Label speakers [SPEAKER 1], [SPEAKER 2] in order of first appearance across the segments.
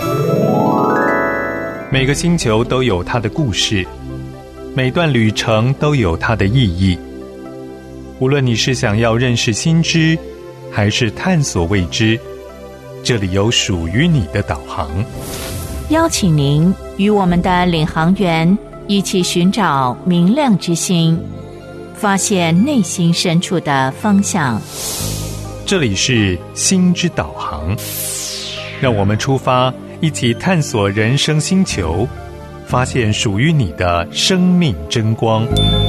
[SPEAKER 1] 每个星球都有它的故事，每段旅程都有它的意义。无论你是想要认识新知，还是探索未知，这里有属于你的导航。
[SPEAKER 2] 邀请您与我们的领航员一起寻找明亮之星，发现内心深处的方向。
[SPEAKER 1] 这里是心之导航，让我们出发，一起探索人生星球，发现属于你的生命真光。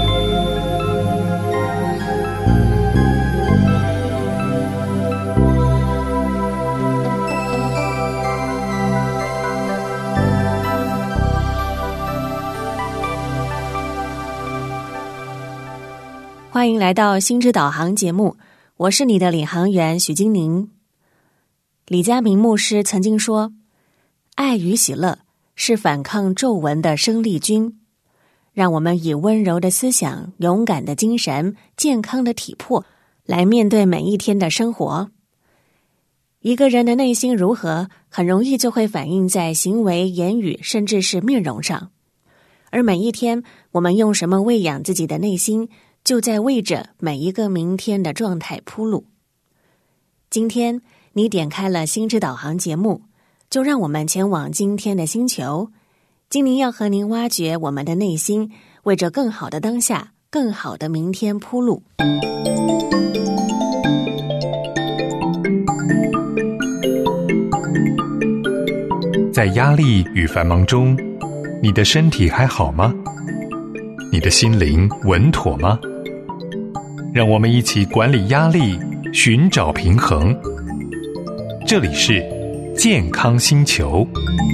[SPEAKER 3] 欢迎来到心之导航节目，我是你的领航员许金宁。李嘉明牧师曾经说，爱与喜乐是反抗皱纹的生力军，让我们以温柔的思想、勇敢的精神、健康的体魄来面对每一天的生活。一个人的内心如何，很容易就会反映在行为、言语，甚至是面容上。而每一天，我们用什么喂养自己的内心，就在为着每一个明天的状态铺路。今天你点开了心之导航节目，就让我们前往今天的星球。今天要和您挖掘我们的内心，为着更好的当下、更好的明天铺路。
[SPEAKER 1] 在压力与繁忙中，你的身体还好吗？你的心灵稳妥吗？让我们一起管理压力，寻找平衡。这里是健康星球。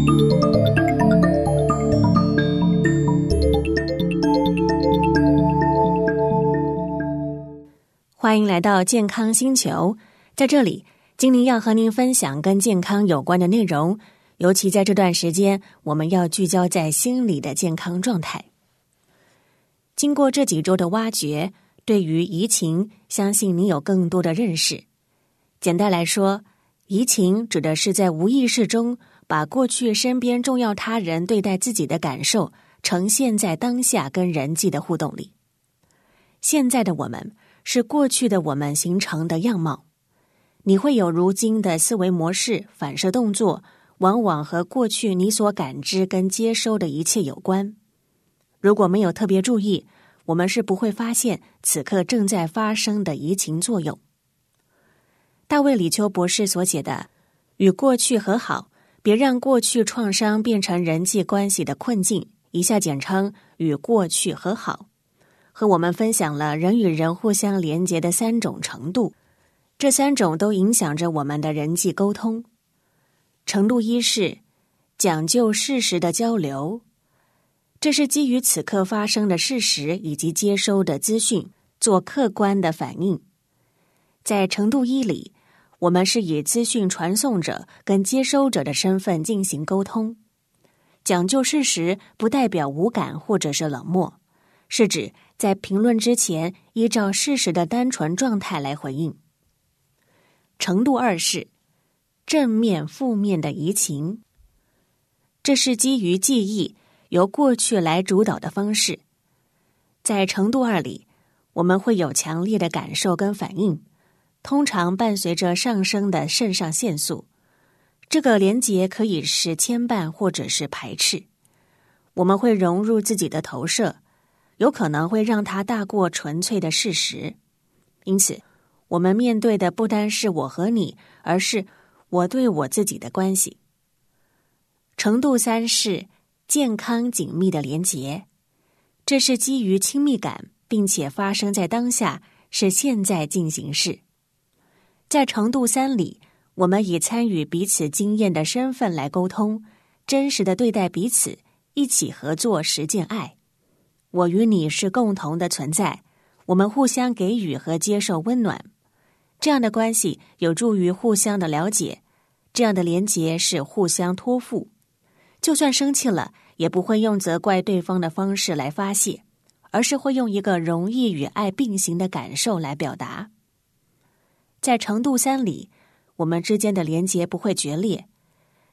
[SPEAKER 3] 欢迎来到健康星球，在这里，金宁要和您分享跟健康有关的内容，尤其在这段时间，我们要聚焦在心理的健康状态。经过这几周的挖掘，对于移情，相信你有更多的认识。简单来说，移情指的是在无意识中把过去身边重要他人对待自己的感受呈现在当下跟人际的互动里。现在的我们是过去的我们形成的样貌，你会有如今的思维模式、反射动作，往往和过去你所感知跟接收的一切有关。如果没有特别注意，我们是不会发现此刻正在发生的移情作用。大卫李秋博士所写的《与过去和好，别让过去创伤变成人际关系的困境》，以下简称与过去和好，和我们分享了人与人互相连结的3种程度，这3种都影响着我们的人际沟通。程度1是讲究事实的交流，这是基于此刻发生的事实以及接收的资讯做客观的反应。在程度1里，我们是以资讯传送者跟接收者的身份进行沟通。讲究事实不代表无感或者是冷漠，是指在评论之前依照事实的单纯状态来回应。程度2是正面负面的移情，这是基于记忆由过去来主导的方式。在程度2里，我们会有强烈的感受跟反应，通常伴随着上升的肾上腺素。这个连结可以是牵绊或者是排斥，我们会融入自己的投射，有可能会让它大过纯粹的事实。因此，我们面对的不单是我和你，而是我对我自己的关系。程度3是健康紧密的连结，这是基于亲密感，并且发生在当下，是现在进行式。在程度3里，我们以参与彼此经验的身份来沟通，真实的对待彼此，一起合作实践爱。我与你是共同的存在，我们互相给予和接受温暖。这样的关系有助于互相的了解，这样的连结是互相托付。就算生气了，也不会用责怪对方的方式来发泄，而是会用一个容易与爱并行的感受来表达。在程度3里，我们之间的连结不会决裂，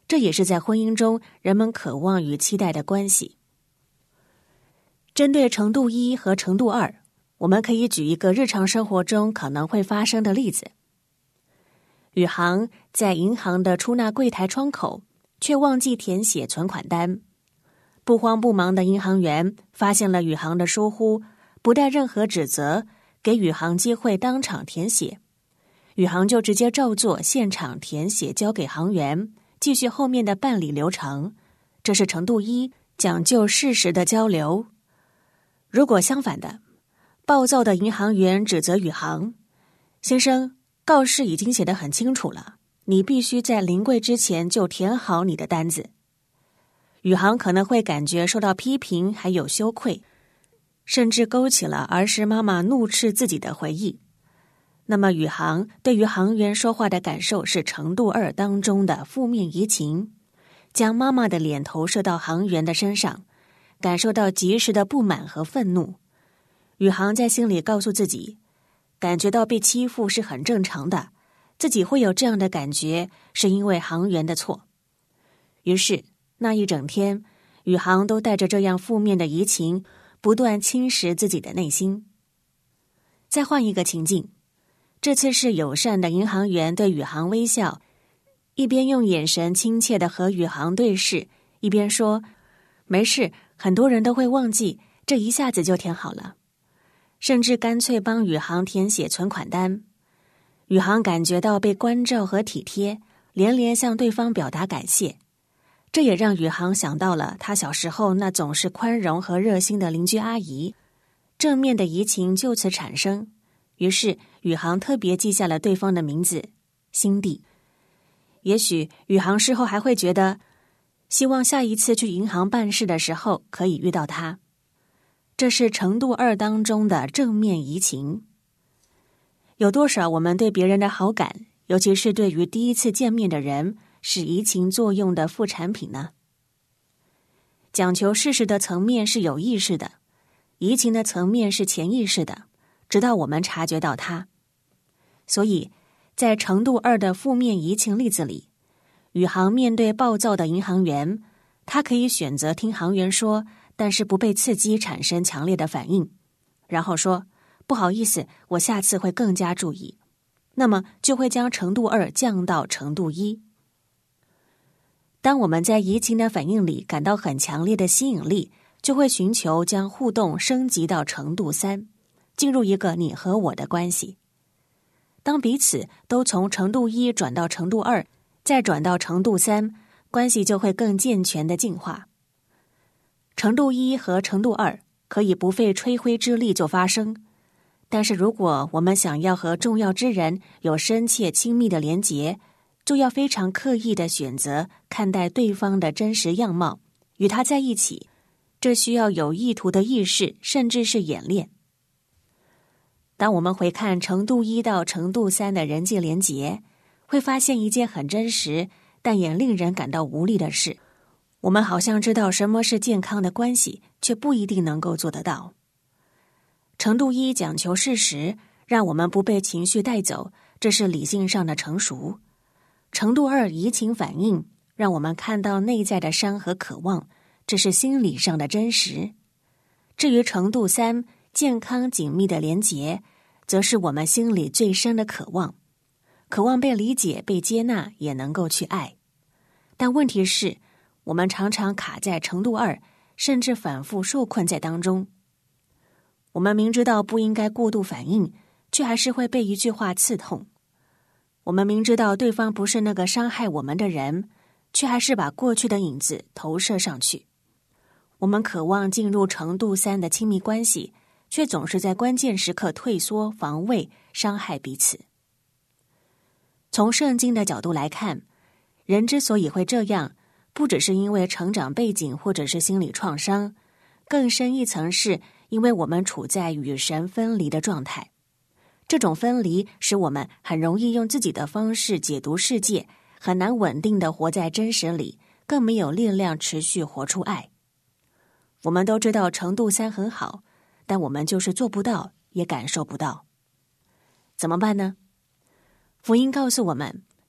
[SPEAKER 3] 这也是在婚姻中人们渴望与期待的关系。针对程度1和程度2，我们可以举一个日常生活中可能会发生的例子。宇航在银行的出纳柜台窗口，却忘记填写存款单。不慌不忙的银行员发现了宇航的疏忽，不带任何指责，给宇航机会当场填写。宇航就直接照做，现场填写交给行员，继续后面的办理流程。这是程度1，讲究事实的交流。如果相反的，暴躁的银行员指责宇航：先生，告示已经写得很清楚了，你必须在临柜之前就填好你的单子。宇航可能会感觉受到批评，还有羞愧，甚至勾起了儿时妈妈怒斥自己的回忆。那么宇航对于行员说话的感受是程度2当中的负面移情，将妈妈的脸投射到行员的身上，感受到及时的不满和愤怒。宇航在心里告诉自己，感觉到被欺负是很正常的，自己会有这样的感觉是因为行员的错。于是那一整天，宇航都带着这样负面的移情，不断侵蚀自己的内心。再换一个情境，这次是友善的银行员对宇航微笑，一边用眼神亲切地和宇航对视，一边说：没事，很多人都会忘记，这一下子就填好了。甚至干脆帮宇航填写存款单。宇航感觉到被关照和体贴，连连向对方表达感谢。这也让宇航想到了他小时候那总是宽容和热心的邻居阿姨，正面的移情就此产生。于是宇航特别记下了对方的名字，辛蒂。也许宇航事后还会觉得，希望下一次去银行办事的时候可以遇到他。这是程度2当中的正面移情。有多少我们对别人的好感，尤其是对于第一次见面的人，是移情作用的副产品呢？讲求事实的层面是有意识的，移情的层面是潜意识的，直到我们察觉到它。所以在程度2的负面移情例子里，宇航面对暴躁的银行员，他可以选择听行员说，但是不被刺激产生强烈的反应，然后说不好意思，我下次会更加注意，那么就会将程度2降到程度1。当我们在移情的反应里感到很强烈的吸引力，就会寻求将互动升级到程度3，进入一个你和我的关系。当彼此都从程度1转到程度2，再转到程度3，关系就会更健全的进化。程度1和程度2可以不费吹灰之力就发生，但是如果我们想要和重要之人有深切亲密的连结，就要非常刻意地选择看待对方的真实样貌，与他在一起，这需要有意图的意识，甚至是演练。当我们回看程度1到程度3的人际连结，会发现一件很真实，但也令人感到无力的事。我们好像知道什么是健康的关系，却不一定能够做得到。程度1讲求事实，让我们不被情绪带走，这是理性上的成熟。程度2移情反应，让我们看到内在的伤和渴望，这是心理上的真实。至于程度3健康紧密的连结，则是我们心里最深的渴望，渴望被理解、被接纳，也能够去爱。但问题是，我们常常卡在程度2，甚至反复受困在当中。我们明知道不应该过度反应，却还是会被一句话刺痛。我们明知道对方不是那个伤害我们的人，却还是把过去的影子投射上去。我们渴望进入程度3的亲密关系，却总是在关键时刻退缩、防卫，伤害彼此。从圣经的角度来看，人之所以会这样，不只是因为成长背景或者是心理创伤，更深一层是因为我们处在与神分离的状态。这种分离使我们很容易用自己的方式解读世界，很难稳定地活在真实里，更没有力量持续活出爱。我们都知道程度3很好，但我们就是做不到，也感受不到。怎么办呢？福音告诉我们，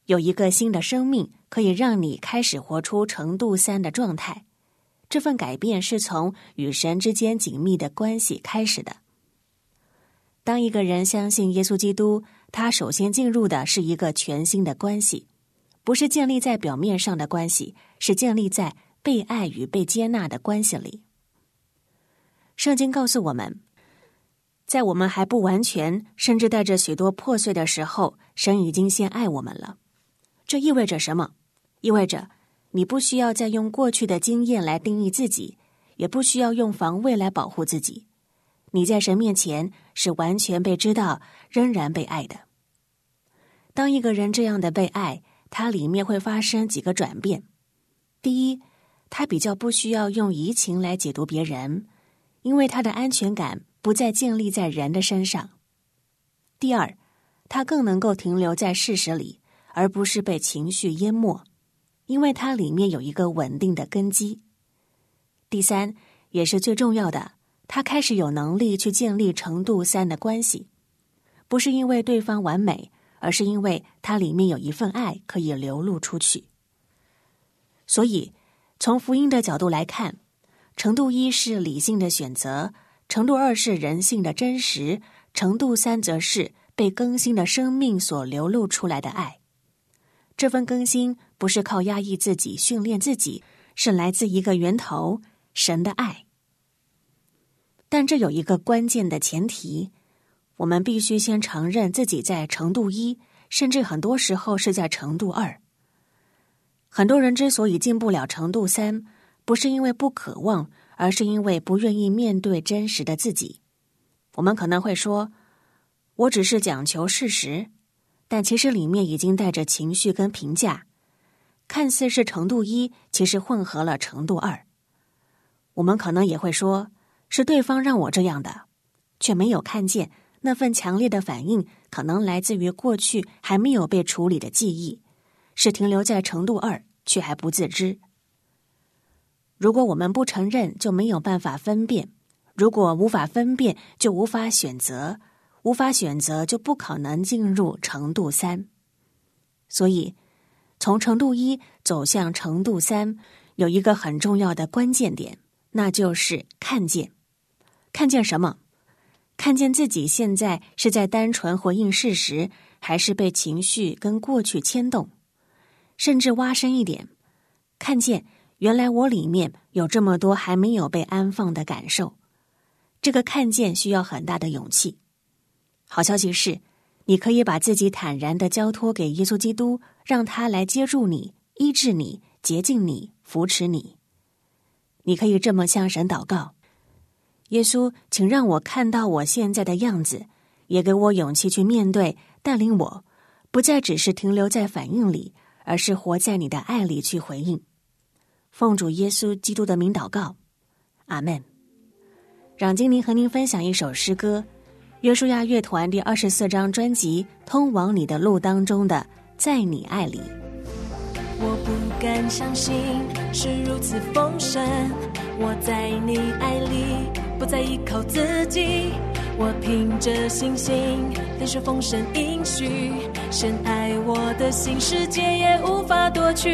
[SPEAKER 3] 有一个新的生命可以让你开始活出程度3的状态。这份改变是从与神之间紧密的关系开始的。当一个人相信耶稣基督，他首先进入的是一个全新的关系，不是建立在表面上的关系，是建立在被爱与被接纳的关系里。圣经告诉我们，在我们还不完全，甚至带着许多破碎的时候，神已经先爱我们了。这意味着什么？意味着你不需要再用过去的经验来定义自己，也不需要用防卫来保护自己。你在神面前是完全被知道，仍然被爱的。当一个人这样的被爱，他里面会发生几个转变。第一，他比较不需要用移情来解读别人，因为他的安全感不再建立在人的身上。第二，他更能够停留在事实里，而不是被情绪淹没，因为它里面有一个稳定的根基。第三，也是最重要的，他开始有能力去建立程度3的关系，不是因为对方完美，而是因为它里面有一份爱可以流露出去。所以，从福音的角度来看，程度1是理性的选择，程度2是人性的真实，程度3则是被更新的生命所流露出来的爱。这份更新不是靠压抑自己、训练自己，是来自一个源头，神的爱。但这有一个关键的前提，我们必须先承认自己在程度1，甚至很多时候是在程度2。很多人之所以进不了程度3，不是因为不渴望，而是因为不愿意面对真实的自己。我们可能会说，我只是讲求事实，但其实里面已经带着情绪跟评价，看似是程度1，其实混合了程度2。我们可能也会说，是对方让我这样的，却没有看见那份强烈的反应可能来自于过去还没有被处理的记忆，是停留在程度2，却还不自知。如果我们不承认，就没有办法分辨；如果无法分辨，就无法选择；无法选择，就不可能进入程度3。所以，从程度1走向程度3，有一个很重要的关键点，那就是看见。看见什么？看见自己现在是在单纯回应事实，还是被情绪跟过去牵动？甚至挖深一点，看见原来我里面有这么多还没有被安放的感受。这个看见需要很大的勇气。好消息是，你可以把自己坦然地交托给耶稣基督，让他来接住你，医治你，洁净你，扶持你。你可以这么向神祷告：耶稣，请让我看到我现在的样子，也给我勇气去面对，带领我，不再只是停留在反应里，而是活在你的爱里去回应。奉主耶稣基督的名祷告，阿们。让精灵和您分享一首诗歌，约书亚乐团第24章专辑《通往你的路》当中的《在你爱里》。
[SPEAKER 4] 我不敢相信是如此丰盛，我在你爱里不再依靠自己，我凭着信心领受丰盛应许，神爱我的心世界也无法夺取。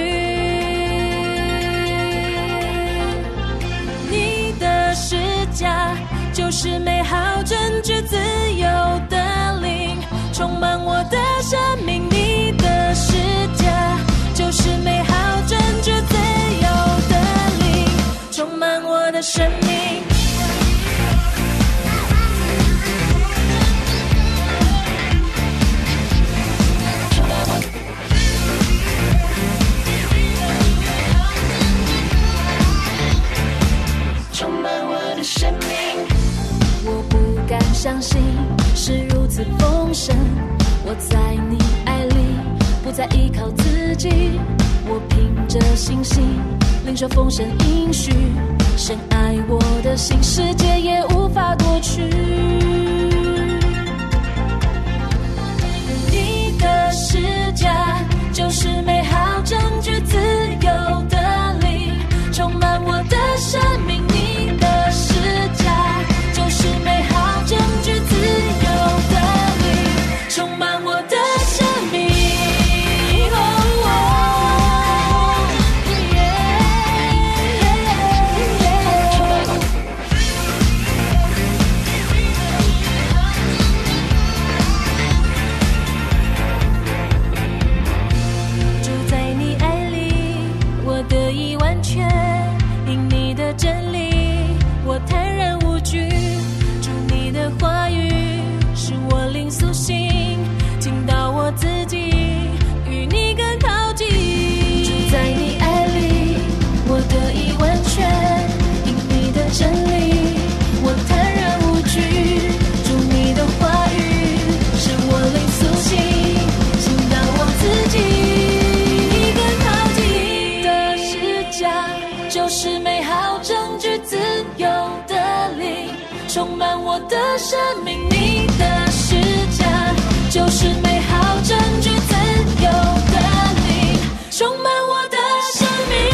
[SPEAKER 4] 你的十架就是美好证据，自由的灵充满我的生命，你的十架就是美好证据，自由的灵充满我的生命。充满我的生命，我不敢相信是如此丰盛，我在你爱里不再依靠自己，我凭着信心领受丰盛应许，神爱我的心世界也无法夺取。你的十架就是美好证据，自由的灵充满我的生命，你的十架就是美好证据，自由的灵充满我的生命。 真理，我坦然无惧。主你的话语使我灵苏醒，听到我自己与你更靠近。住在你爱里，我得以完全，因你的真理，我坦然无惧。主你的话语使我灵苏醒，听到我自己与你更靠近。的施加就是美好证据，自由的灵充满我的生命。你的施加就是美好证据，自由的灵充满我的生命，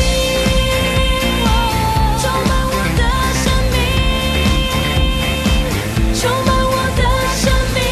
[SPEAKER 4] 充满我的生命，充满我的生命。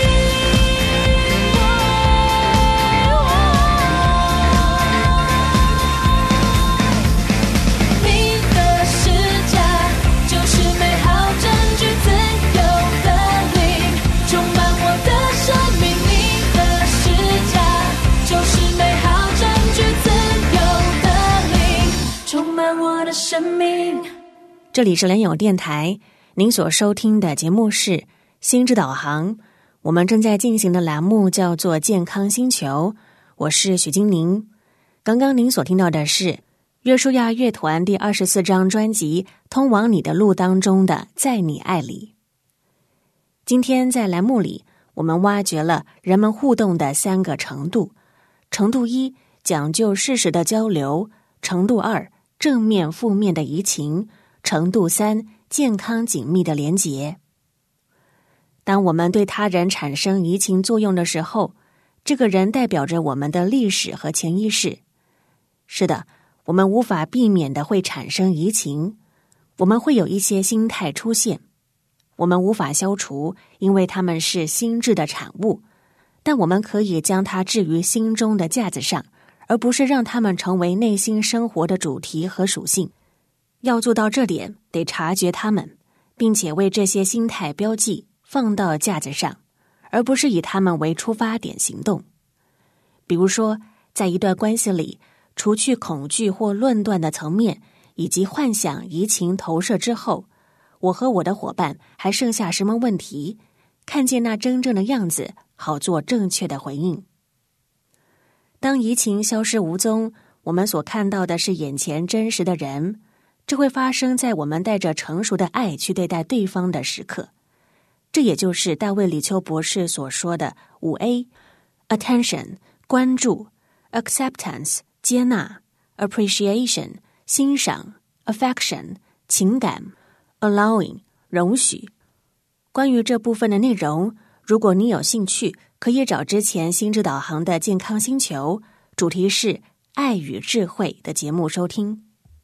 [SPEAKER 4] 你的施加就是美好证据，自由的灵充满我的生命。你的施加就是美好证据，自由的灵充满我的生命。
[SPEAKER 3] 这里是联友电台，您所收听的节目是心智导航，我们正在进行的栏目叫做健康星球，我是许金宁。刚刚您所听到的是约书亚乐团第24张专辑《通往你的路》当中的在你爱里。今天在栏目里，我们挖掘了人们互动的3个程度。程度1，讲究事实的交流；程度2，正面负面的移情；程度3，健康紧密的连结。当我们对他人产生移情作用的时候，这个人代表着我们的历史和潜意识。是的，我们无法避免的会产生移情，我们会有一些心态出现，我们无法消除，因为它们是心智的产物，但我们可以将它置于心中的架子上，而不是让它们成为内心生活的主题和属性。要做到这点，得察觉它们，并且为这些心态标记放到架子上，而不是以它们为出发点行动。比如说，在一段关系里，除去恐惧或论断的层面，以及幻想移情投射之后，我和我的伙伴还剩下什么问题？看见那真正的样子，好做正确的回应。当移情消失无踪，我们所看到的是眼前真实的人，这会发生在我们带着成熟的爱去对待对方的时刻。这也就是大卫·李秋博士所说的5A： Attention 关注， Acceptance 接纳， Appreciation 欣赏， Affection 情感， Allowing 容许。关于这部分的内容，如果你有兴趣，可以找之前心智导航的健康星球，主题是爱与智慧的节目收听。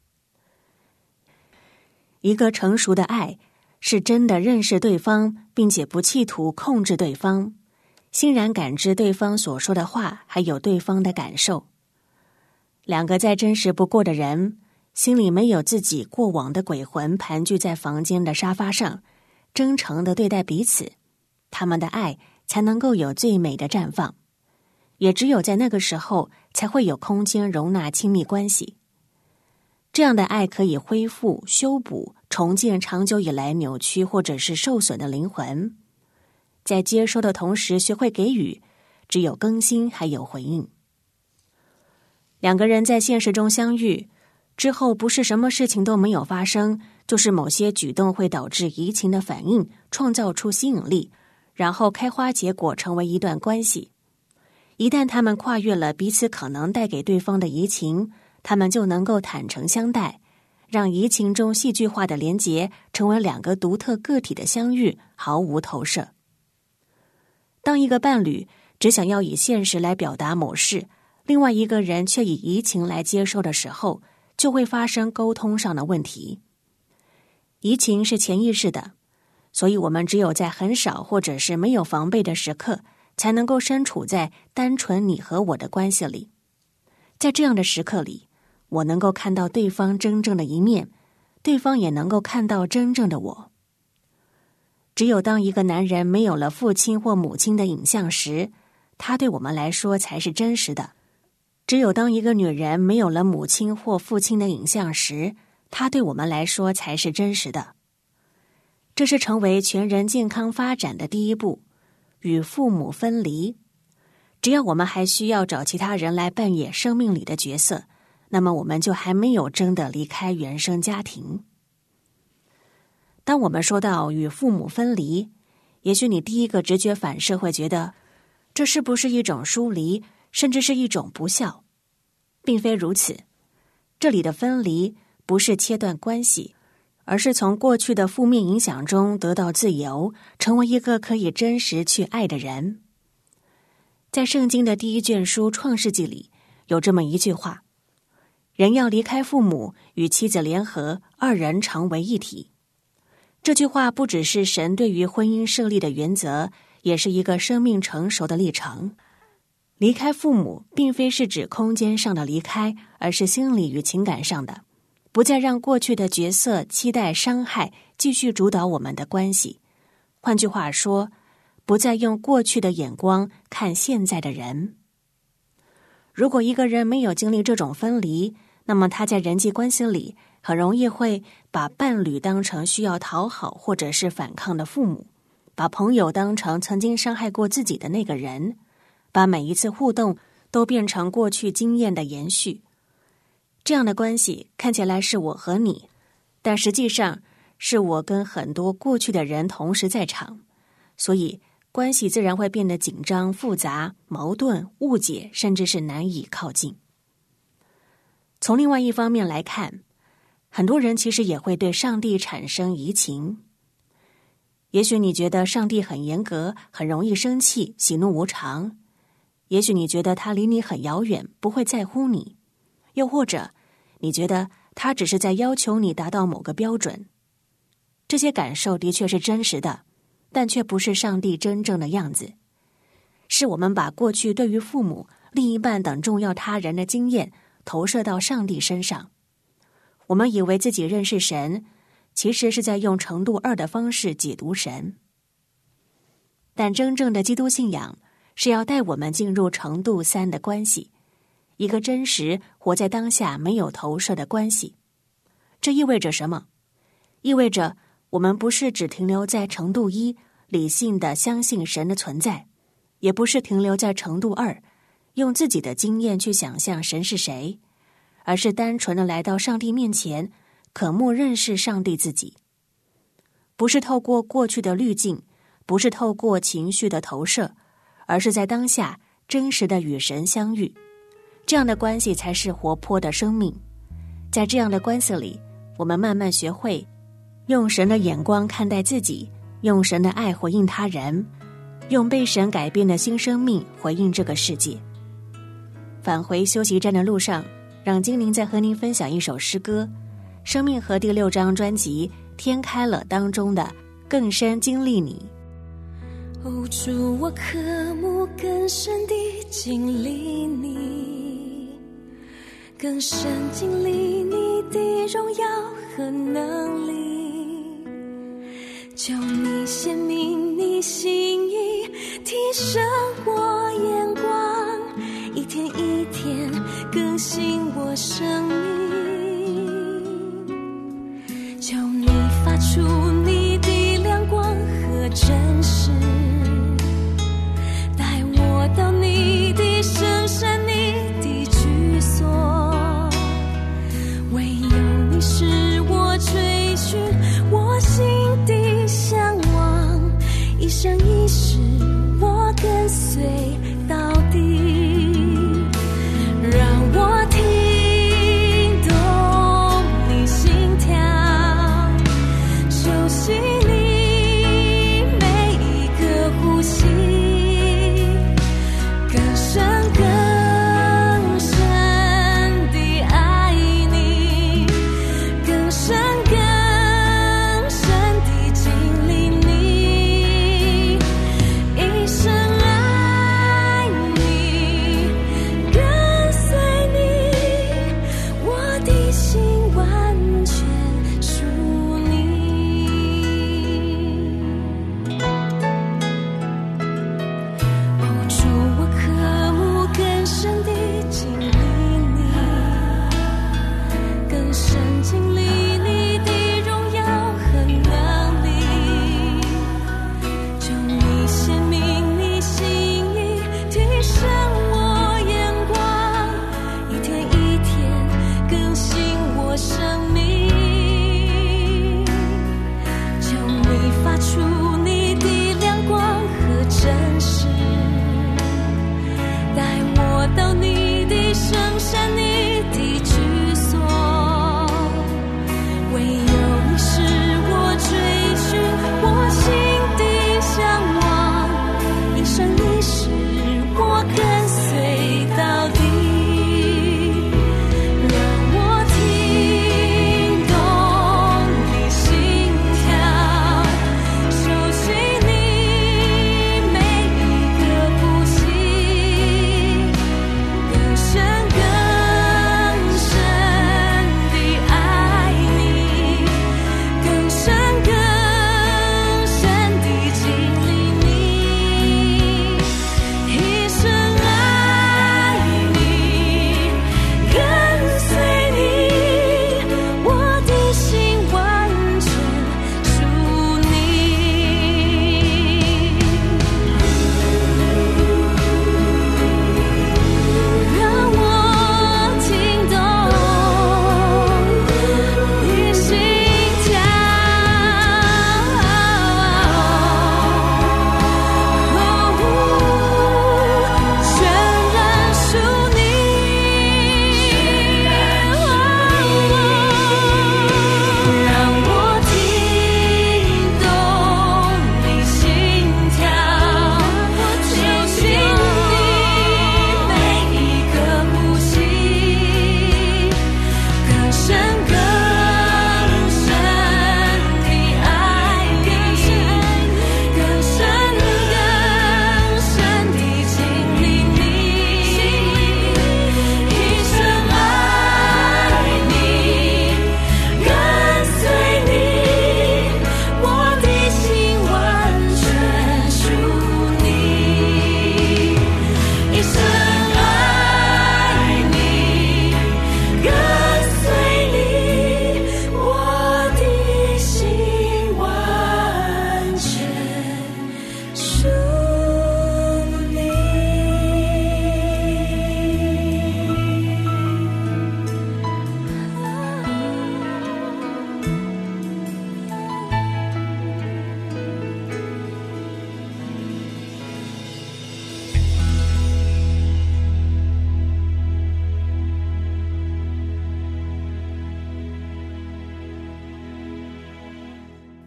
[SPEAKER 3] 一个成熟的爱是真的认识对方，并且不企图控制对方，欣然感知对方所说的话，还有对方的感受。2个再真实不过的人，心里没有自己过往的鬼魂盘踞在房间的沙发上，真诚地对待彼此，他们的爱才能够有最美的绽放。也只有在那个时候，才会有空间容纳亲密关系。这样的爱可以恢复、修补、重建长久以来扭曲或者是受损的灵魂。在接收的同时学会给予，只有更新还有回应。2个人在现实中相遇之后，不是什么事情都没有发生，就是某些举动会导致移情的反应，创造出吸引力，然后开花结果，成为一段关系。一旦他们跨越了彼此可能带给对方的移情，他们就能够坦诚相待，让移情中戏剧化的连结成为2个独特个体的相遇，毫无投射。当一个伴侣只想要以现实来表达某事，另外一个人却以移情来接受的时候，就会发生沟通上的问题。移情是潜意识的，所以我们只有在很少或者是没有防备的时刻，才能够身处在单纯你和我的关系里。在这样的时刻里，我能够看到对方真正的一面，对方也能够看到真正的我。只有当一个男人没有了父亲或母亲的影像时，他对我们来说才是真实的。只有当一个女人没有了母亲或父亲的影像时， 它对我们来说才是真实的。这是成为全人健康发展的第一步，与父母分离。只要我们还需要找其他人来扮演生命里的角色，那么我们就还没有真的离开原生家庭。当我们说到与父母分离，也许你第一个直觉反射会觉得，这是不是一种疏离，甚至是一种不孝？并非如此，这里的分离不是切断关系，而是从过去的负面影响中得到自由，成为一个可以真实去爱的人。在圣经的第一卷书《创世纪》里，有这么一句话：人要离开父母，与妻子联合，二人成为一体。这句话不只是神对于婚姻设立的原则，也是一个生命成熟的历程。离开父母并非是指空间上的离开，而是心理与情感上的，不再让过去的角色、期待、伤害继续主导我们的关系。换句话说，不再用过去的眼光看现在的人。如果一个人没有经历这种分离，那么他在人际关系里很容易会把伴侣当成需要讨好或者是反抗的父母，把朋友当成曾经伤害过自己的那个人，把每一次互动都变成过去经验的延续。这样的关系看起来是我和你，但实际上是我跟很多过去的人同时在场，所以关系自然会变得紧张、复杂、矛盾、误解，甚至是难以靠近。从另外一方面来看，很多人其实也会对上帝产生移情。也许你觉得上帝很严格，很容易生气，喜怒无常。也许你觉得他离你很遥远，不会在乎你。又或者你觉得他只是在要求你达到某个标准。这些感受的确是真实的，但却不是上帝真正的样子。是我们把过去对于父母、另一半等重要他人的经验投射到上帝身上。我们以为自己认识神，其实是在用程度2的方式解读神。但真正的基督信仰是要带我们进入程度3的关系，一个真实活在当下没有投射的关系。这意味着什么？意味着我们不是只停留在程度1，理性的相信神的存在，也不是停留在程度2，用自己的经验去想象神是谁，而是单纯的来到上帝面前，渴慕认识上帝自己。不是透过过去的滤镜，不是透过情绪的投射，而是在当下真实的与神相遇。这样的关系才是活泼的生命。在这样的关系里，我们慢慢学会用神的眼光看待自己，用神的爱回应他人，用被神改变的新生命回应这个世界。返回休息站的路上，让精灵再和您分享一首诗歌，生命河第6章专辑《天开了》当中的更深经历你。
[SPEAKER 4] 哦，主，我渴慕更深地经历你，更深经历你的荣耀和能力，求你显明你心意，提升我眼光，一天一天更新我生命，求你发出你的亮光和真实，带我到你的圣山，你的居所，唯有你是我追寻我心的向往，一生一世我跟随到底，让我听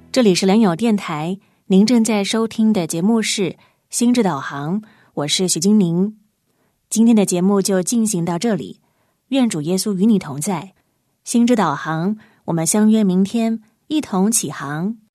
[SPEAKER 3] 这里是良友电台，您正在收听的节目是心智导航，我是许金宁。今天的节目就进行到这里，愿主耶稣与你同在。心智导航，我们相约明天一同起航。